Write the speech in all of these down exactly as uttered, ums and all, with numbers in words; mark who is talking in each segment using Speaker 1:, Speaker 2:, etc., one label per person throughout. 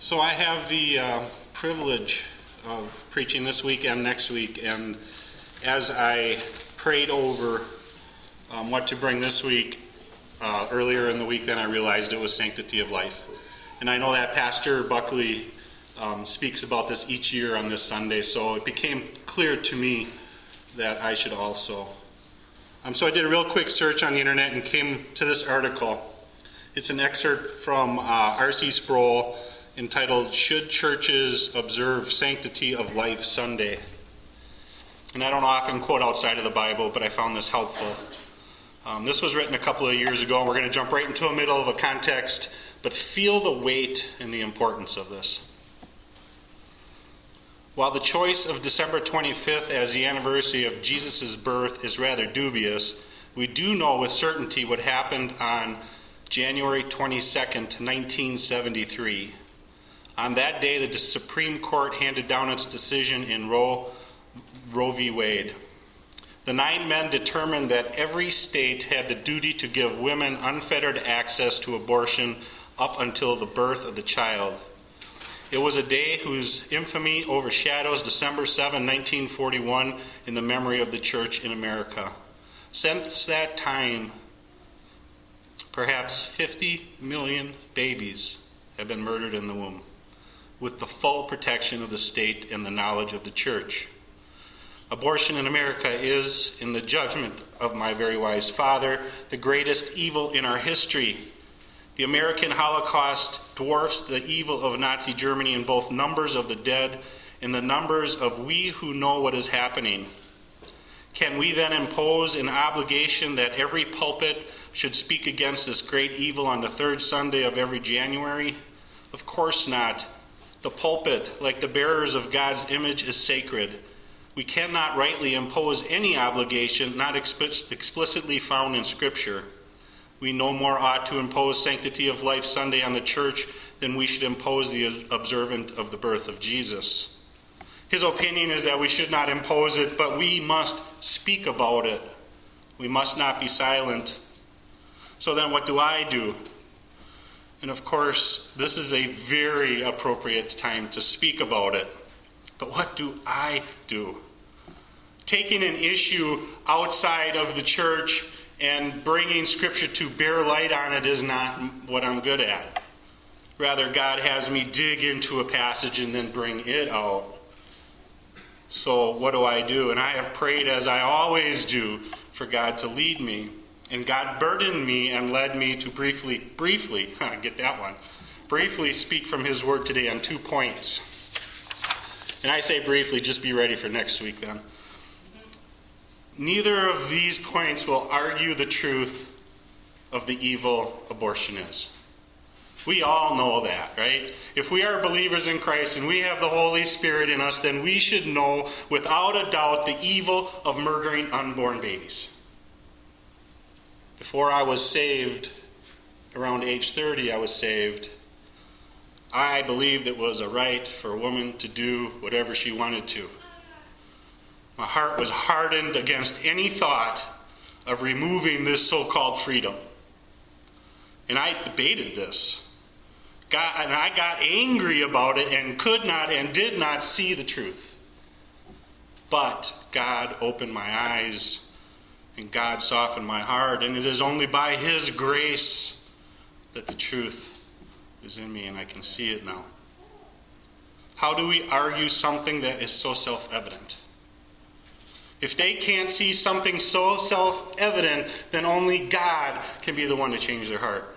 Speaker 1: So I have the uh, privilege of preaching this week and next week, and as I prayed over um, what to bring this week, uh, earlier in the week, then I realized it was Sanctity of Life. And I know that Pastor Buckley um, speaks about this each year on this Sunday, so it became clear to me that I should also. Um, so I did a real quick search on the internet and came to this article. It's an excerpt from uh, R C Sproul entitled, "Should Churches Observe Sanctity of Life Sunday?" And I don't often quote outside of the Bible, but I found this helpful. Um, this was written a couple of years ago, and we're going to jump right into the middle of a context, but feel the weight and the importance of this. While the choice of December twenty-fifth as the anniversary of Jesus' birth is rather dubious, we do know with certainty what happened on January twenty-second, nineteen seventy-three. On that day, the Supreme Court handed down its decision in Roe, Roe v. Wade. The nine men determined that every state had the duty to give women unfettered access to abortion up until the birth of the child. It was a day whose infamy overshadows December seventh, nineteen forty-one in the memory of the Church in America. Since that time, perhaps fifty million babies have been murdered in the womb, with the full protection of the state and the knowledge of the Church. Abortion in America is, in the judgment of my very wise father, the greatest evil in our history. The American Holocaust dwarfs the evil of Nazi Germany in both numbers of the dead and the numbers of we who know what is happening. Can we then impose an obligation that every pulpit should speak against this great evil on the third Sunday of every January? Of course not. The pulpit, like the bearers of God's image, is sacred. We cannot rightly impose any obligation not exp- explicitly found in Scripture. We no more ought to impose Sanctity of Life Sunday on the Church than we should impose the observance of the birth of Jesus. His opinion is that we should not impose it, but we must speak about it. We must not be silent. So then what do I do? And of course, this is a very appropriate time to speak about it. But what do I do? Taking an issue outside of the church and bringing Scripture to bear light on it is not what I'm good at. Rather, God has me dig into a passage and then bring it out. So what do I do? And I have prayed, as I always do, for God to lead me. And God burdened me and led me to briefly, briefly, get that one, briefly speak from His Word today on two points. And I say briefly, just be ready for next week then. Neither of these points will argue the truth of the evil abortion is. We all know that, right? If we are believers in Christ and we have the Holy Spirit in us, then we should know without a doubt the evil of murdering unborn babies. Before I was saved, around age thirty I was saved, I believed it was a right for a woman to do whatever she wanted to. My heart was hardened against any thought of removing this so-called freedom. And I debated this. Got, and I got angry about it and could not and did not see the truth. But God opened my eyes and God softened my heart. And it is only by His grace that the truth is in me and I can see it now. How do we argue something that is so self-evident? If they can't see something so self-evident, then only God can be the one to change their heart.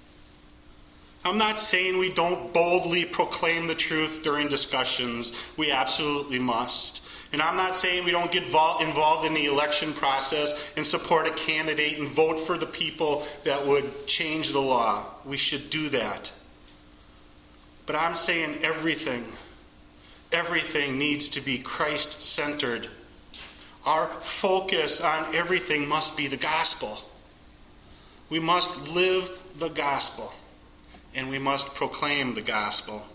Speaker 1: I'm not saying we don't boldly proclaim the truth during discussions. We absolutely must. And I'm not saying we don't get involved in the election process and support a candidate and vote for the people that would change the law. We should do that. But I'm saying everything, everything needs to be Christ-centered. Our focus on everything must be the gospel. We must live the gospel, and we must proclaim the gospel.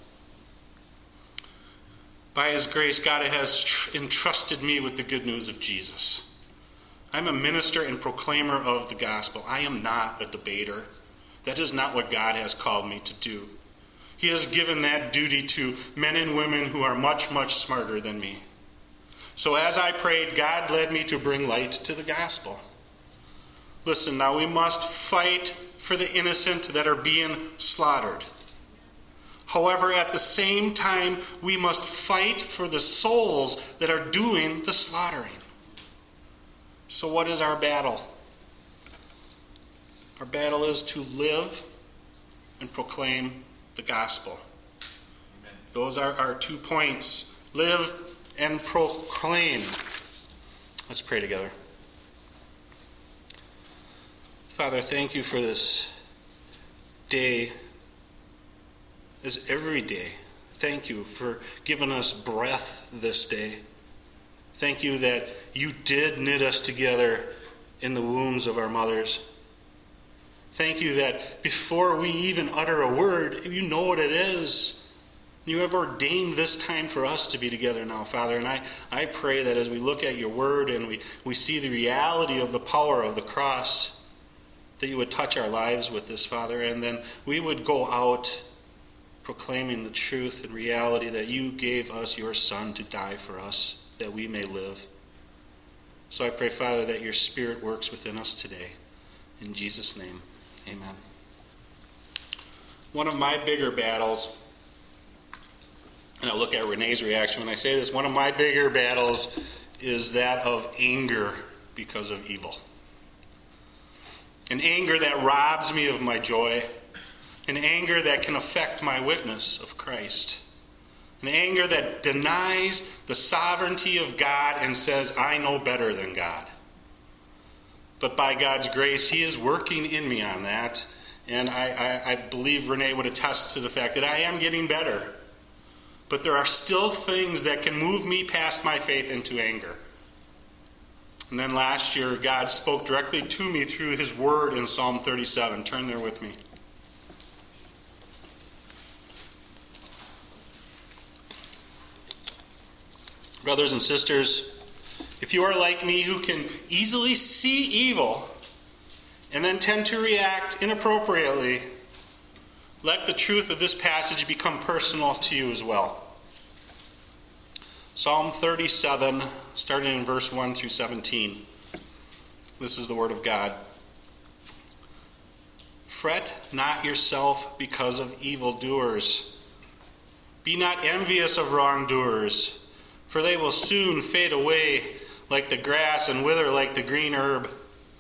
Speaker 1: By His grace, God has entrusted me with the good news of Jesus. I'm a minister and proclaimer of the gospel. I am not a debater. That is not what God has called me to do. He has given that duty to men and women who are much, much smarter than me. So as I prayed, God led me to bring light to the gospel. Listen, now we must fight for the innocent that are being slaughtered. However, at the same time, we must fight for the souls that are doing the slaughtering. So what is our battle? Our battle is to live and proclaim the gospel. Amen. Those are our two points. Live and proclaim. Let's pray together. Father, thank you for this day, as every day. Thank you for giving us breath this day. Thank you that you did knit us together in the wombs of our mothers. Thank you that before we even utter a word, you know what it is. You have ordained this time for us to be together now, Father. And I, I pray that as we look at your word and we, we see the reality of the power of the cross, that you would touch our lives with this, Father, and then we would go out proclaiming the truth and reality that you gave us your Son to die for us, that we may live. So I pray, Father, that your Spirit works within us today. In Jesus' name, amen. One of my bigger battles, and I'll look at Renee's reaction when I say this, one of my bigger battles is that of anger because of evil. An anger that robs me of my joy. An anger that can affect my witness of Christ. An anger that denies the sovereignty of God and says, I know better than God. But by God's grace, he is working in me on that. And I, I, I believe Renee would attest to the fact that I am getting better. But there are still things that can move me past my faith into anger. And then last year, God spoke directly to me through his word in Psalm thirty-seven. Turn there with me. Brothers and sisters, if you are like me who can easily see evil and then tend to react inappropriately, let the truth of this passage become personal to you as well. Psalm thirty-seven, starting in verse one through seventeen. This is the word of God. Fret not yourself because of evildoers. Be not envious of wrongdoers, for they will soon fade away like the grass and wither like the green herb.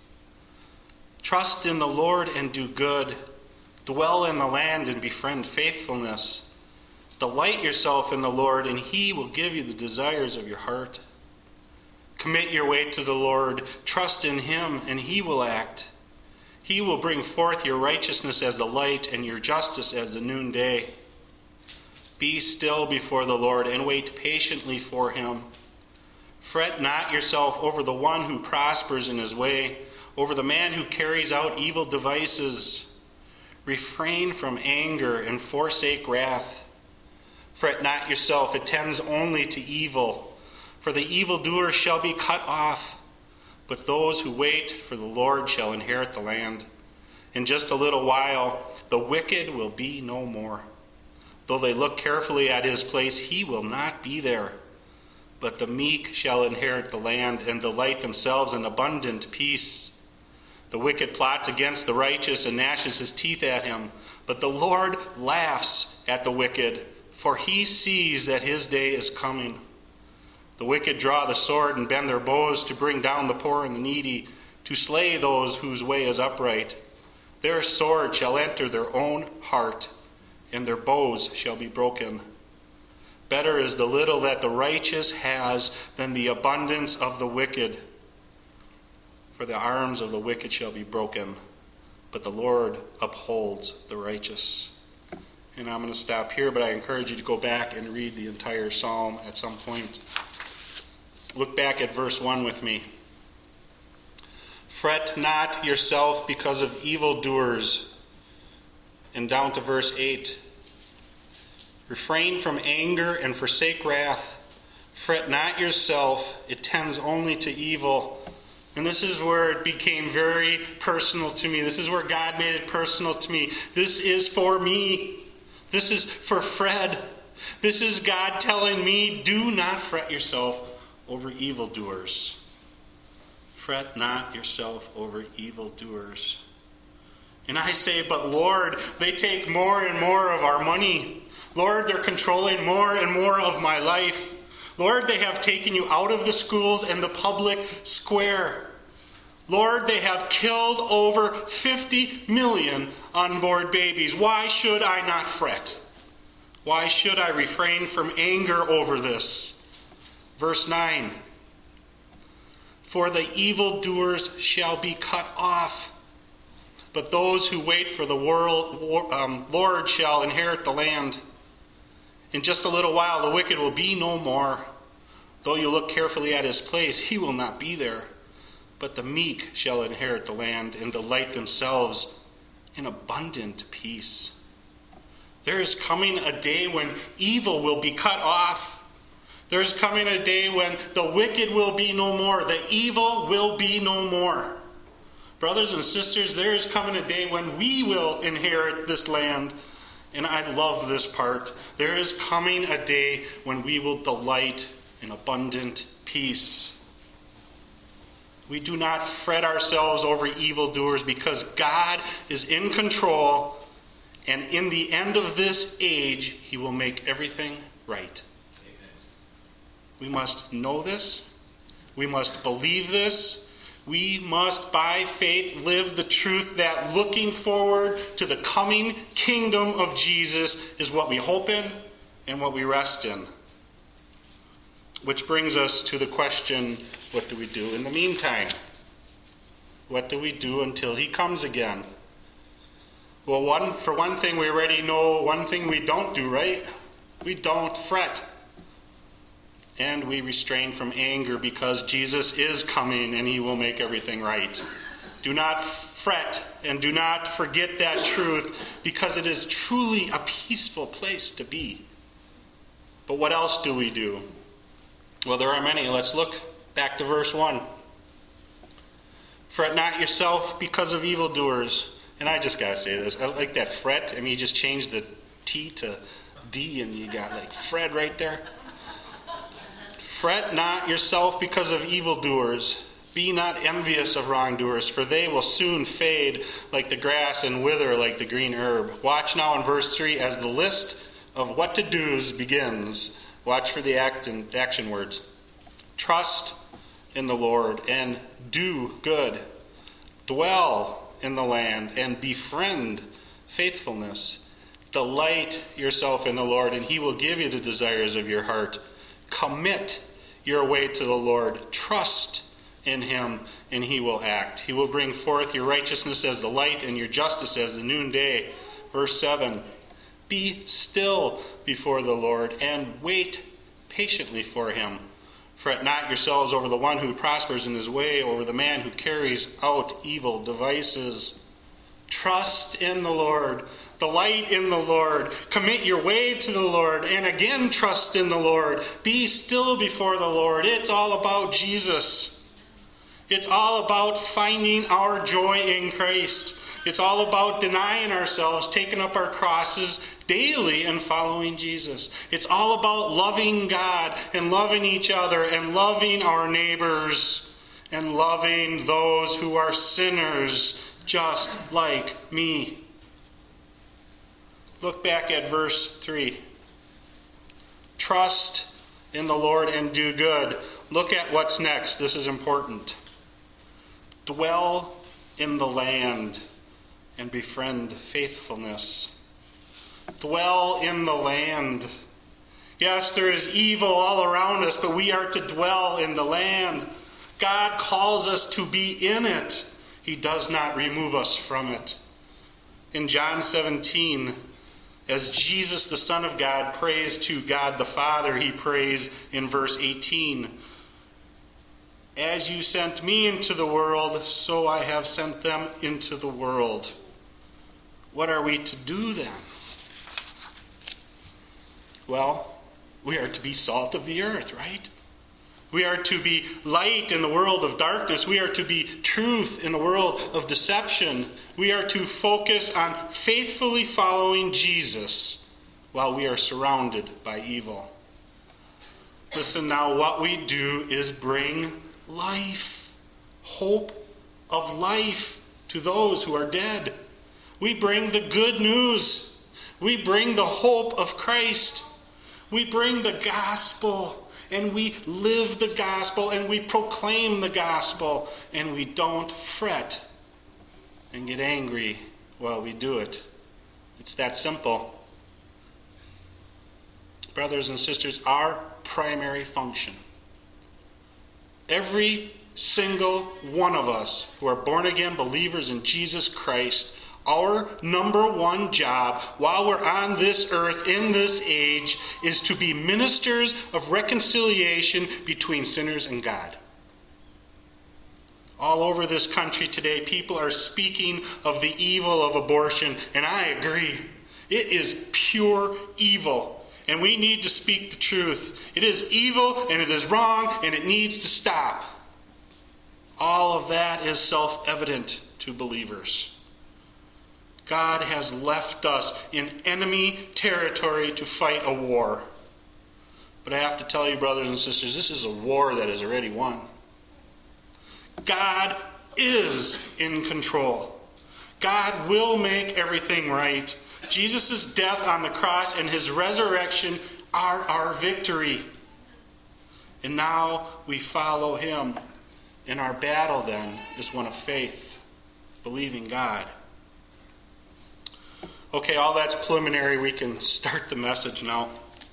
Speaker 1: Trust in the Lord and do good. Dwell in the land and befriend faithfulness. Delight yourself in the Lord, and he will give you the desires of your heart. Commit your way to the Lord. Trust in him, and he will act. He will bring forth your righteousness as the light and your justice as the noonday. Be still before the Lord and wait patiently for him. Fret not yourself over the one who prospers in his way, over the man who carries out evil devices. Refrain from anger and forsake wrath. Fret not yourself, it tends only to evil. For the evildoer shall be cut off, but those who wait for the Lord shall inherit the land. In just a little while, the wicked will be no more. Though they look carefully at his place, he will not be there. But the meek shall inherit the land and delight themselves in abundant peace. The wicked plots against the righteous and gnashes his teeth at him. But the Lord laughs at the wicked, for he sees that his day is coming. The wicked draw the sword and bend their bows to bring down the poor and the needy, to slay those whose way is upright. Their sword shall enter their own heart, and their bows shall be broken. Better is the little that the righteous has than the abundance of the wicked. For the arms of the wicked shall be broken, but the Lord upholds the righteous. And I'm going to stop here, but I encourage you to go back and read the entire psalm at some point. Look back at verse one with me. Fret not yourself because of evildoers. And down to verse eight. Refrain from anger and forsake wrath. Fret not yourself, it tends only to evil. And this is where it became very personal to me. This is where God made it personal to me. This is for me. This is for Fred. This is God telling me, do not fret yourself over evildoers. Fret not yourself over evildoers. And I say, but Lord, they take more and more of our money. Lord, they're controlling more and more of my life. Lord, they have taken you out of the schools and the public square. Lord, they have killed over fifty million unborn babies. Why should I not fret? Why should I refrain from anger over this? Verse nine. For the evildoers shall be cut off, but those who wait for the world, um, Lord shall inherit the land. In just a little while the wicked will be no more. Though you look carefully at his place, he will not be there. But the meek shall inherit the land and delight themselves in abundant peace. There is coming a day when evil will be cut off. There is coming a day when the wicked will be no more. The evil will be no more. Brothers and sisters, there is coming a day when we will inherit this land. And I love this part. There is coming a day when we will delight in abundant peace. We do not fret ourselves over evildoers because God is in control, and in the end of this age, he will make everything right. Amen. We must know this. We must believe this. We must, by faith, live the truth that looking forward to the coming kingdom of Jesus is what we hope in and what we rest in. Which brings us to the question, what do we do in the meantime? What do we do until he comes again? Well, one for one thing, we already know one thing we don't do, right? We don't fret. And we restrain from anger because Jesus is coming and he will make everything right. Do not fret and do not forget that truth because it is truly a peaceful place to be. But what else do we do? Well, there are many. Let's look back to verse one. Fret not yourself because of evildoers. And I just got to say this. I like that fret. I mean, you just changed the T to D and you got like Fred right there. Fret not yourself because of evildoers. Be not envious of wrongdoers, for they will soon fade like the grass and wither like the green herb. Watch now in verse three as the list of what to do's begins. Watch for the act and action words. Trust in the Lord and do good. Dwell in the land and befriend faithfulness. Delight yourself in the Lord, and he will give you the desires of your heart. Commit your way to the Lord. Trust in him, and he will act. He will bring forth your righteousness as the light and your justice as the noonday. Verse seven. Be still before the Lord and wait patiently for him. Fret not yourselves over the one who prospers in his way, over the man who carries out evil devices. Trust in the Lord. Delight in the Lord. Commit your way to the Lord. And again, trust in the Lord. Be still before the Lord. It's all about Jesus. It's all about finding our joy in Christ. It's all about denying ourselves, taking up our crosses daily and following Jesus. It's all about loving God and loving each other and loving our neighbors and loving those who are sinners just like me. Look back at verse three. Trust in the Lord and do good. Look at what's next. This is important. Dwell in the land and befriend faithfulness. Dwell in the land. Yes, there is evil all around us, but we are to dwell in the land. God calls us to be in it. He does not remove us from it. In John seventeen, as Jesus, the Son of God, prays to God the Father, he prays in verse eighteen, as you sent me into the world, so I have sent them into the world. What are we to do then? Well, we are to be salt of the earth, right? We are to be light in the world of darkness. We are to be truth in the world of deception. We are to focus on faithfully following Jesus while we are surrounded by evil. Listen now, what we do is bring life, hope of life to those who are dead. We bring the good news. We bring the hope of Christ. We bring the gospel, and we live the gospel, and we proclaim the gospel, and we don't fret and get angry while we do it. It's that simple. Brothers and sisters, our primary function, every single one of us who are born-again believers in Jesus Christ, our number one job while we're on this earth in this age is to be ministers of reconciliation between sinners and God. All over this country today, people are speaking of the evil of abortion, and I agree. It is pure evil, and we need to speak the truth. It is evil, and it is wrong, and it needs to stop. All of that is self-evident to believers. God has left us in enemy territory to fight a war. But I have to tell you, brothers and sisters, this is a war that is already won. God is in control. God will make everything right. Jesus' death on the cross and his resurrection are our victory. And now we follow him. And our battle then is one of faith, believing God. Okay, all that's preliminary. We can start the message now.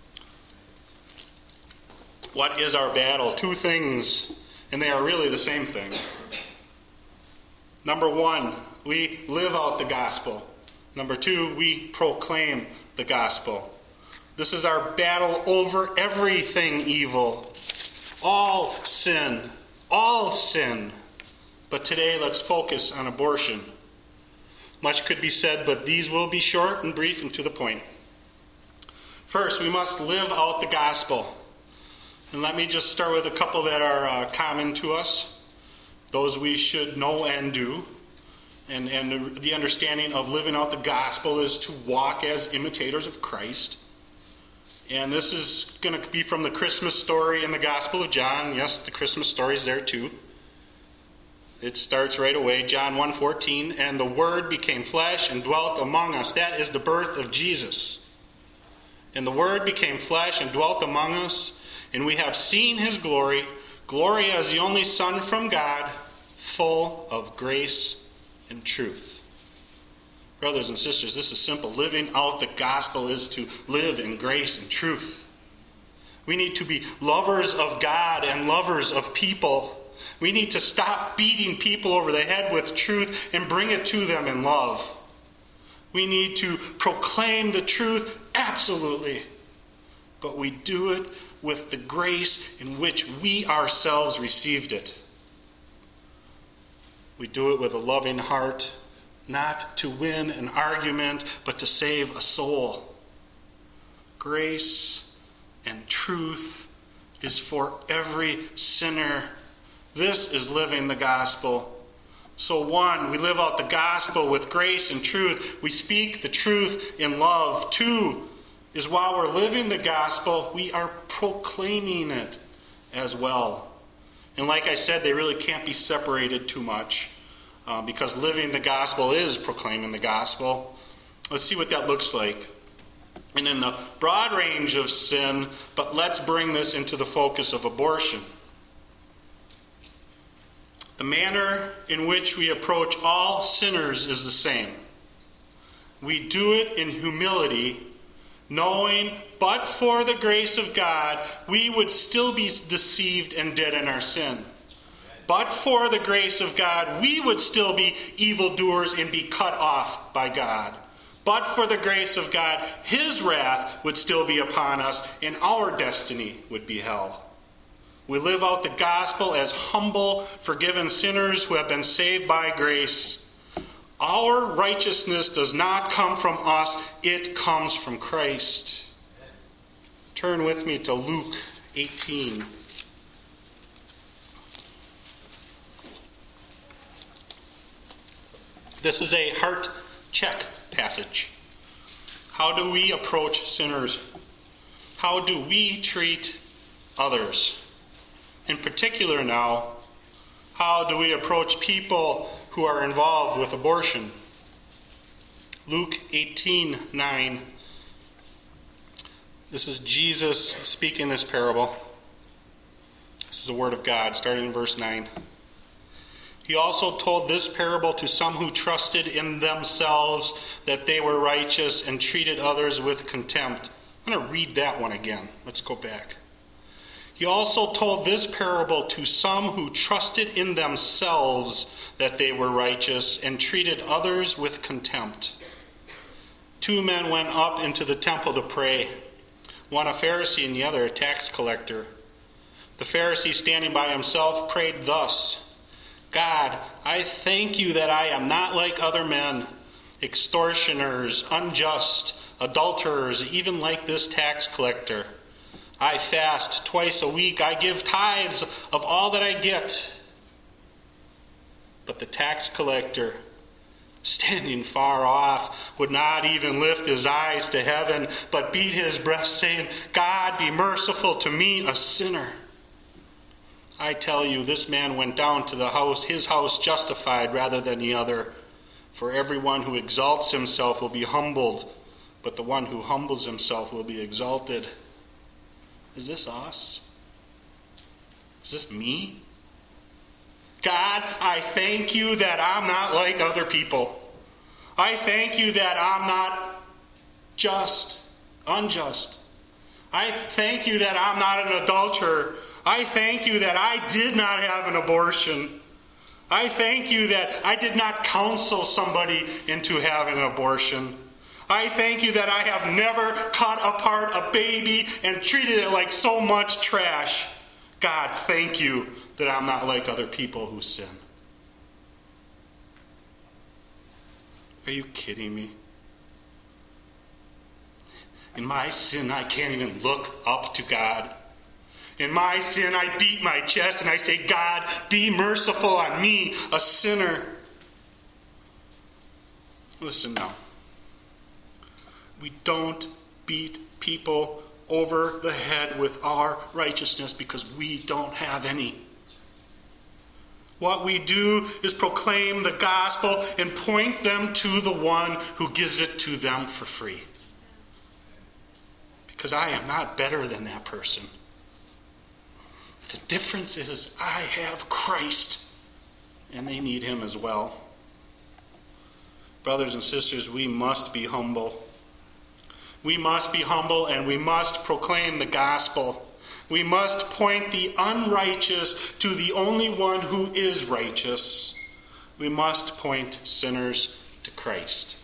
Speaker 1: What is our battle? Two things, and they are really the same thing. Number one, we live out the gospel. Number two, we proclaim the gospel. This is our battle over everything evil. All sin. All sin. But today, let's focus on abortion. Much could be said, but these will be short and brief and to the point. First, we must live out the gospel. And let me just start with a couple that are uh, common to us. Those we should know and do. And, and the understanding of living out the gospel is to walk as imitators of Christ. And this is going to be from the Christmas story in the Gospel of John. Yes, the Christmas story is there too. It starts right away, John one fourteen, and the Word became flesh and dwelt among us. That is the birth of Jesus. And the Word became flesh and dwelt among us, and we have seen his glory, glory as the only Son from God, full of grace and truth. Brothers and sisters, this is simple. Living out the gospel is to live in grace and truth. We need to be lovers of God and lovers of people. We need to stop beating people over the head with truth and bring it to them in love. We need to proclaim the truth, absolutely. But we do it with the grace in which we ourselves received it. We do it with a loving heart, not to win an argument, but to save a soul. Grace and truth is for every sinner. This is living the gospel. So one, we live out the gospel with grace and truth. We speak the truth in love. Two, is while we're living the gospel, we are proclaiming it as well. And like I said, they really can't be separated too much. Uh, because living the gospel is proclaiming the gospel. Let's see what that looks like. And in the broad range of sin, but let's bring this into the focus of abortion. The manner in which we approach all sinners is the same. We do it in humility, knowing but for the grace of God, we would still be deceived and dead in our sin. But for the grace of God, we would still be evildoers and be cut off by God. But for the grace of God, his wrath would still be upon us, and our destiny would be hell. We live out the gospel as humble, forgiven sinners who have been saved by grace. Our righteousness does not come from us, it comes from Christ. Turn with me to Luke eighteen. This is a heart check passage. How How do we approach sinners? How do we treat others? In particular now, how do we approach people who are involved with abortion? Luke eighteen nine. This is Jesus speaking this parable. This is the word of God, starting in verse nine. He also told this parable to some who trusted in themselves that they were righteous and treated others with contempt. I'm going to read that one again. Let's go back. He also told this parable to some who trusted in themselves that they were righteous and treated others with contempt. Two men went up into the temple to pray, one a Pharisee and the other a tax collector. The Pharisee, standing by himself, prayed thus: God, I thank you that I am not like other men, extortioners, unjust, adulterers, even like this tax collector. I fast twice a week. I give tithes of all that I get. But the tax collector, standing far off, would not even lift his eyes to heaven, but beat his breast, saying, God, be merciful to me, a sinner. I tell you, this man went down to the house, his house justified rather than the other. For everyone who exalts himself will be humbled, but the one who humbles himself will be exalted. Is this us? Is this me? God, I thank you that I'm not like other people. I thank you that I'm not just, unjust. I thank you that I'm not an adulterer. I thank you that I did not have an abortion. I thank you that I did not counsel somebody into having an abortion. I thank you that I have never cut apart a baby and treated it like so much trash. God, thank you that I'm not like other people who sin. Are you kidding me? In my sin, I can't even look up to God. In my sin, I beat my chest and I say, God, be merciful on me, a sinner. Listen now. We don't beat people over the head with our righteousness because we don't have any. What we do is proclaim the gospel and point them to the one who gives it to them for free. Because I am not better than that person. The difference is I have Christ, and they need him as well. Brothers and sisters, we must be humble. We must be humble and we must proclaim the gospel. We must point the unrighteous to the only one who is righteous. We must point sinners to Christ.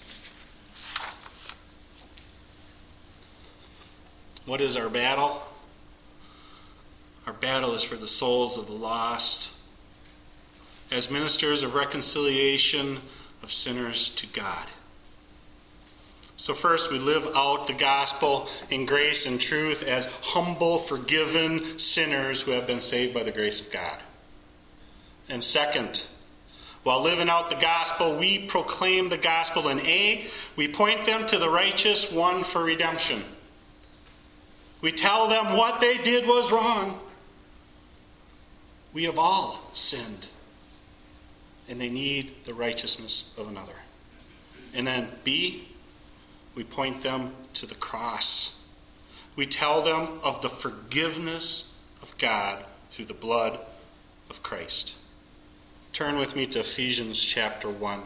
Speaker 1: What is our battle? Our battle is for the souls of the lost. As ministers of reconciliation of sinners to God. So first, we live out the gospel in grace and truth as humble, forgiven sinners who have been saved by the grace of God. And second, while living out the gospel, we proclaim the gospel in A. We point them to the righteous one for redemption. We tell them what they did was wrong. We have all sinned, and they need the righteousness of another. And then B, we point them to the cross. We tell them of the forgiveness of God through the blood of Christ. Turn with me to Ephesians chapter one.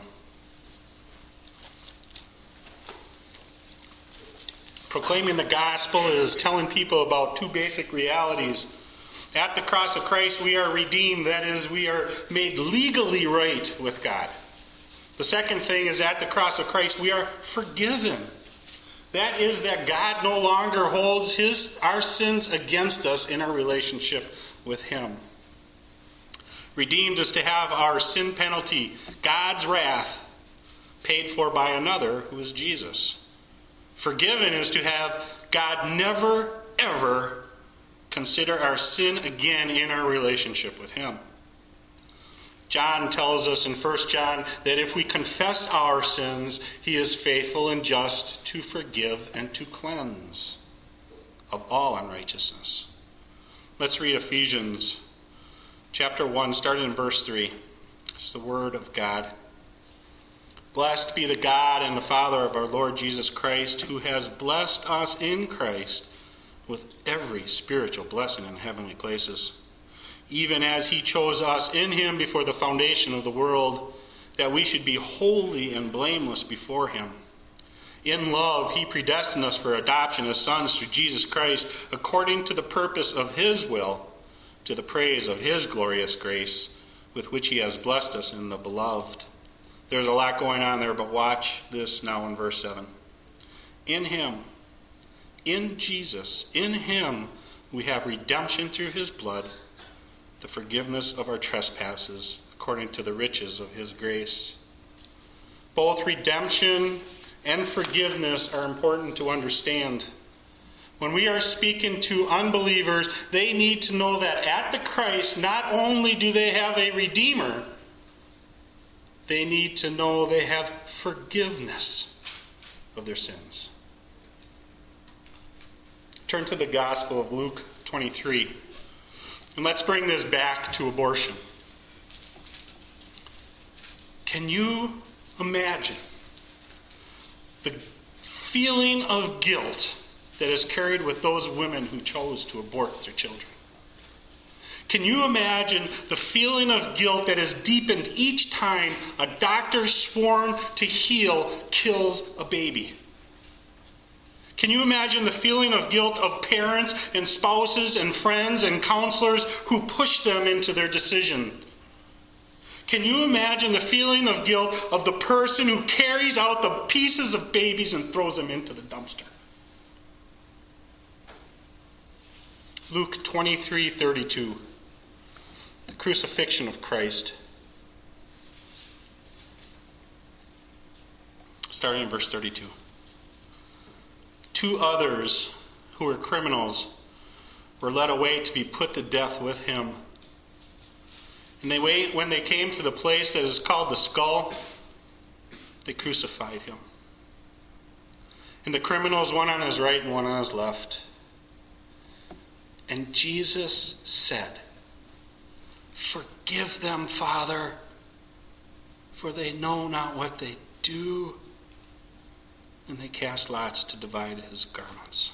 Speaker 1: Proclaiming the gospel is telling people about two basic realities. At the cross of Christ, we are redeemed. That is, we are made legally right with God. The second thing is, at the cross of Christ, we are forgiven. That is, that God no longer holds his our sins against us in our relationship with him. Redeemed is to have our sin penalty, God's wrath, paid for by another, who is Jesus. Forgiven is to have God never, ever consider our sin again in our relationship with him. John tells us in First John that if we confess our sins, he is faithful and just to forgive and to cleanse of all unrighteousness. Let's read Ephesians chapter one, starting in verse three. It's the word of God. Blessed be the God and the Father of our Lord Jesus Christ, who has blessed us in Christ with every spiritual blessing in heavenly places, even as he chose us in him before the foundation of the world, that we should be holy and blameless before him. In love, he predestined us for adoption as sons through Jesus Christ, according to the purpose of his will, to the praise of his glorious grace, with which he has blessed us in the beloved. There's a lot going on there, but watch this now in verse seven. In him, in Jesus, in him, we have redemption through his blood, the forgiveness of our trespasses, according to the riches of his grace. Both redemption and forgiveness are important to understand. When we are speaking to unbelievers, they need to know that at the Christ, not only do they have a Redeemer, they need to know they have forgiveness of their sins. Turn to the Gospel of Luke twenty-three. And let's bring this back to abortion. Can you imagine the feeling of guilt that is carried with those women who chose to abort their children? Can you imagine the feeling of guilt that is deepened each time a doctor sworn to heal kills a baby? Can you imagine the feeling of guilt of parents and spouses and friends and counselors who push them into their decision? Can you imagine the feeling of guilt of the person who carries out the pieces of babies and throws them into the dumpster? Luke twenty-three thirty-two, the crucifixion of Christ. Starting in verse thirty-two. Two others who were criminals were led away to be put to death with him. And they wait, when they came to the place that is called the Skull, they crucified him. And the criminals, one on his right and one on his left. And Jesus said, "Forgive them, Father, for they know not what they do." And they cast lots to divide his garments.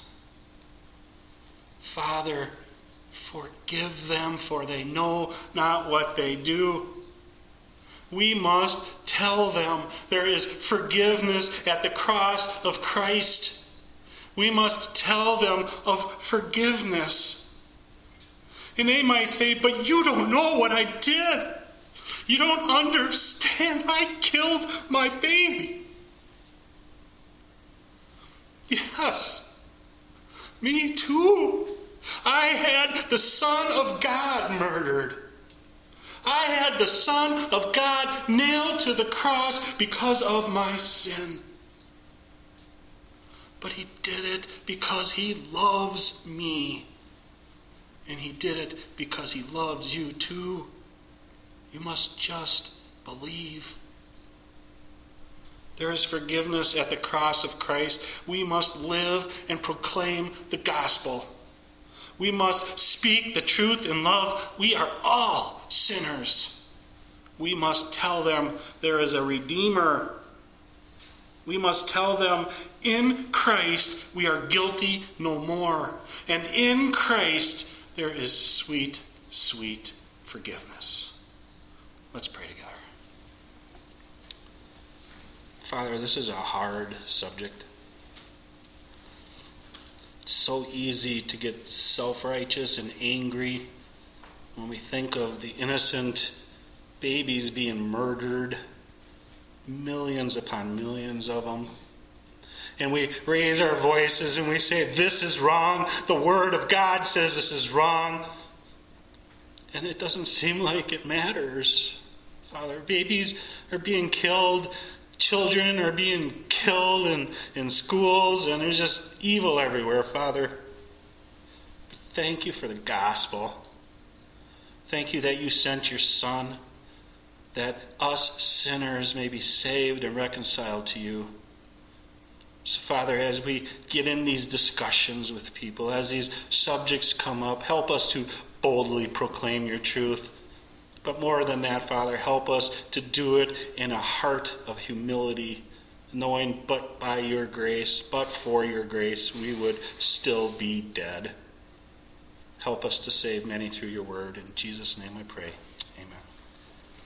Speaker 1: "Father, forgive them, for they know not what they do." We must tell them there is forgiveness at the cross of Christ. We must tell them of forgiveness. And they might say, "But you don't know what I did. You don't understand. I killed my baby." Yes, me too. I had the Son of God murdered. I had the Son of God nailed to the cross because of my sin. But he did it because he loves me. And he did it because he loves you too. You must just believe. There is forgiveness at the cross of Christ. We must live and proclaim the gospel. We must speak the truth in love. We are all sinners. We must tell them there is a Redeemer. We must tell them in Christ we are guilty no more. And in Christ there is sweet, sweet forgiveness. Let's pray together. Father, this is a hard subject. It's so easy to get self-righteous and angry when we think of the innocent babies being murdered, millions upon millions of them. And we raise our voices and we say, "This is wrong. The Word of God says this is wrong." And it doesn't seem like it matters. Father, babies are being killed. Children are being killed in, in schools, and there's just evil everywhere, Father. But thank you for the gospel. Thank you that you sent your Son that us sinners may be saved and reconciled to you. So, Father, as we get in these discussions with people, as these subjects come up, help us to boldly proclaim your truth. But more than that, Father, help us to do it in a heart of humility, knowing but by your grace, but for your grace, we would still be dead. Help us to save many through your word. In Jesus' name I pray. Amen.